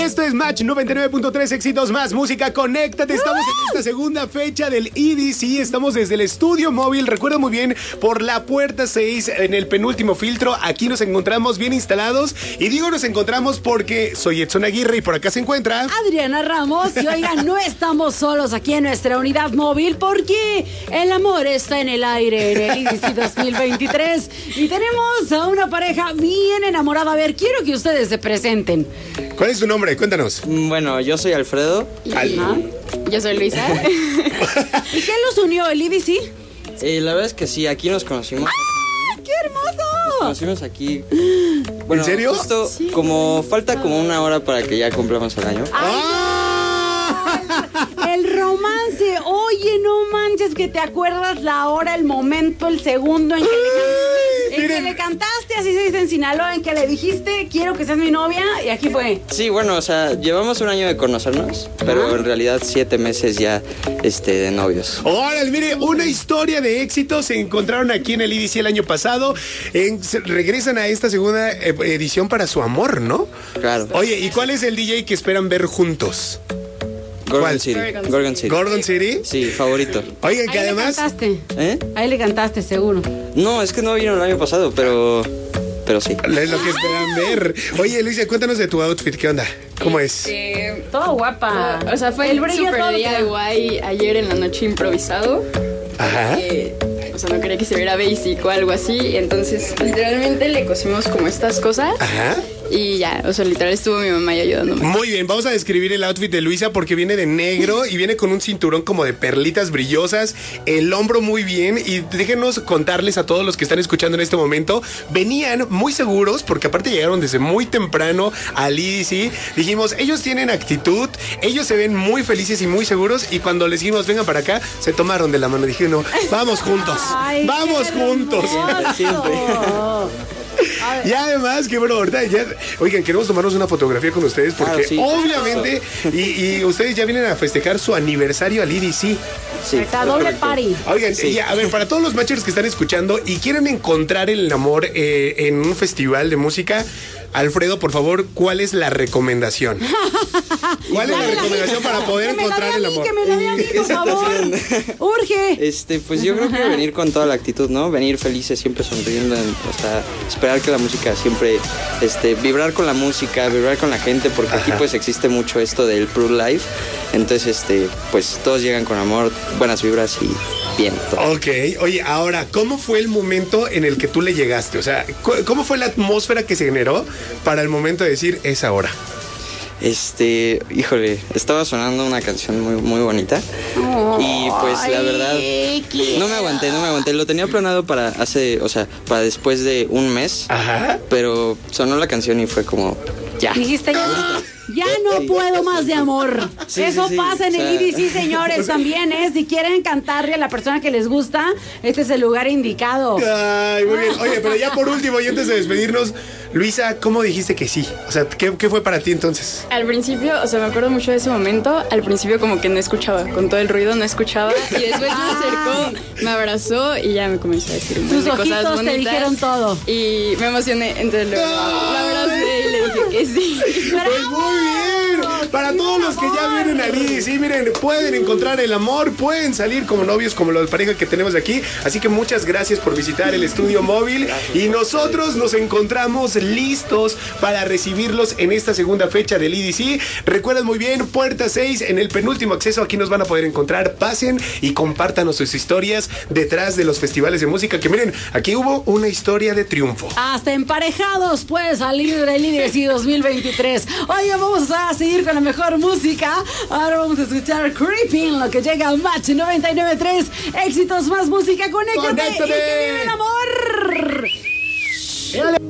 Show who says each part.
Speaker 1: Esto es Match 99.3, éxitos más música, conéctate. Estamos en esta segunda fecha del EDC. Estamos desde el estudio móvil, recuerda muy bien, por la puerta 6 en el penúltimo filtro. Aquí nos encontramos bien instalados. Y digo nos encontramos porque soy Edson Aguirre y por acá se encuentra
Speaker 2: Adriana Ramos. Y oigan, no estamos solos aquí en nuestra unidad móvil porque el amor está en el aire en el EDC 2023. Y tenemos a una pareja bien enamorada. A ver, quiero que ustedes se presenten.
Speaker 1: ¿Cuál es tu nombre? Cuéntanos.
Speaker 3: Bueno, yo soy Alfredo.
Speaker 4: Yo soy Luisa.
Speaker 2: ¿Y qué los unió, el EDC?
Speaker 3: La verdad es que sí, aquí nos conocimos.
Speaker 2: ¡Ah, qué hermoso!
Speaker 3: Nos conocimos aquí. Bueno,
Speaker 1: ¿en serio?
Speaker 3: Justo como falta como una hora para que ya cumplamos el año.
Speaker 2: El romance. Oye, no manches que te acuerdas la hora, el momento, el segundo en que le cantaste, así se dice en Sinaloa, en que le dijiste, quiero que seas mi novia, y aquí fue.
Speaker 3: Sí, bueno, o sea, llevamos un año de conocernos, pero en realidad 7 meses ya de novios.
Speaker 1: Órale, mire, una historia de éxito. Se encontraron aquí en el EDC el año pasado. Regresan a esta segunda edición para su amor, ¿no?
Speaker 3: Claro.
Speaker 1: Oye, ¿y cuál es el DJ que esperan ver juntos?
Speaker 3: Gorgon City. Gorgon City.
Speaker 1: ¿Gorgon City?
Speaker 3: Sí, favorito.
Speaker 1: Oigan, que
Speaker 2: Ahí
Speaker 1: además...
Speaker 2: le cantaste.
Speaker 3: ¿Eh?
Speaker 2: Ahí le cantaste, seguro.
Speaker 3: No, es que no vino el año pasado, pero sí.
Speaker 1: Es lo que esperan ver. Oye, Luisa, cuéntanos de tu outfit. ¿Qué onda? ¿Cómo es?
Speaker 2: Todo guapa.
Speaker 4: O sea, fue
Speaker 2: el
Speaker 4: el
Speaker 2: brillo
Speaker 4: super
Speaker 2: todo
Speaker 4: día
Speaker 2: queda.
Speaker 4: guay ayer en la noche improvisado.
Speaker 1: Ajá.
Speaker 4: O sea, no quería que se viera basic o algo así. Entonces, literalmente le cosimos como estas cosas.
Speaker 1: Ajá.
Speaker 4: Y ya, o sea, literal estuvo mi mamá ahí ayudándome.
Speaker 1: Muy bien, vamos a describir el outfit de Luisa porque viene de negro y viene con un cinturón como de perlitas brillosas, el hombro muy bien. Y déjenos contarles a todos los que están escuchando en este momento, venían muy seguros porque aparte llegaron desde muy temprano al EDC. Dijimos, ellos tienen actitud, ellos se ven muy felices y muy seguros, y cuando les dijimos, vengan para acá, se tomaron de la mano. Dijeron, no, vamos juntos,
Speaker 2: Ay,
Speaker 1: vamos
Speaker 2: qué
Speaker 1: juntos.
Speaker 2: hermoso.
Speaker 1: Y además, que bueno, ahorita ya, oigan, queremos tomarnos una fotografía con ustedes porque
Speaker 3: sí.
Speaker 1: obviamente, y ustedes ya vienen a festejar su aniversario al EDC.
Speaker 3: Sí.
Speaker 2: Está doble party.
Speaker 1: Oigan, a ver, para todos los matchers que están escuchando y quieren encontrar el amor en un festival de música, Alfredo, por favor, ¿cuál es la recomendación? ¿Cuál es la recomendación para poder encontrar el amor?
Speaker 2: Que me la dé a mí, por favor. Urge.
Speaker 3: Pues yo creo que venir con toda la actitud, ¿no? Venir felices, siempre sonriendo, o sea, esperar que la música siempre, vibrar con la música, vibrar con la gente, porque aquí pues existe mucho esto del Pro Life. Entonces, pues todos llegan con amor, buenas vibras y bien. Todo.
Speaker 1: Ok, oye, ahora, ¿cómo fue el momento en el que tú le llegaste? O sea, ¿cómo fue la atmósfera que se generó para el momento de decir, es ahora?
Speaker 3: Híjole, estaba sonando una canción muy, muy bonita. Y pues la verdad, no me aguanté. Lo tenía planeado para para después de un mes.
Speaker 1: Ajá.
Speaker 3: Pero sonó la canción y fue como, ya.
Speaker 2: Dijiste, ya no puedo más de amor.
Speaker 3: Sí,
Speaker 2: Eso
Speaker 3: sí,
Speaker 2: pasa en el EDC, señores, también, ¿eh? Si quieren cantarle a la persona que les gusta, este es el lugar indicado.
Speaker 1: Ay, muy bien. Oye, pero ya por último y antes de despedirnos, Luisa, ¿cómo dijiste que sí? O sea, ¿qué fue para ti entonces?
Speaker 4: Al principio, o sea, me acuerdo mucho de ese momento. Al principio como que no escuchaba, con todo el ruido no escuchaba. Y después me acercó, me abrazó y ya me comenzó a decir un montón
Speaker 2: Tus
Speaker 4: de cosas
Speaker 2: ojitos
Speaker 4: bonitas.
Speaker 2: te dijeron todo.
Speaker 4: Y me emocioné, entonces la abracé y le dije que sí.
Speaker 1: Pues muy bien. Para todos los que ya vienen al EDC, miren, pueden encontrar el amor, pueden salir como novios, como la pareja que tenemos aquí. Así que muchas gracias por visitar el estudio móvil. Y nosotros nos encontramos listos para recibirlos en esta segunda fecha del EDC. Recuerden muy bien, puerta 6 en el penúltimo acceso. Aquí nos van a poder encontrar. Pasen y compártanos sus historias detrás de los festivales de música. Que miren, aquí hubo una historia de triunfo.
Speaker 2: Hasta emparejados puede salir del EDC 2023. Oye, vamos a seguir con la mejor música. Ahora vamos a escuchar Creeping, lo que llega a Match 99.3. Éxitos más música, conéctate.
Speaker 1: ¡Conéctate!
Speaker 2: Y que vive el amor.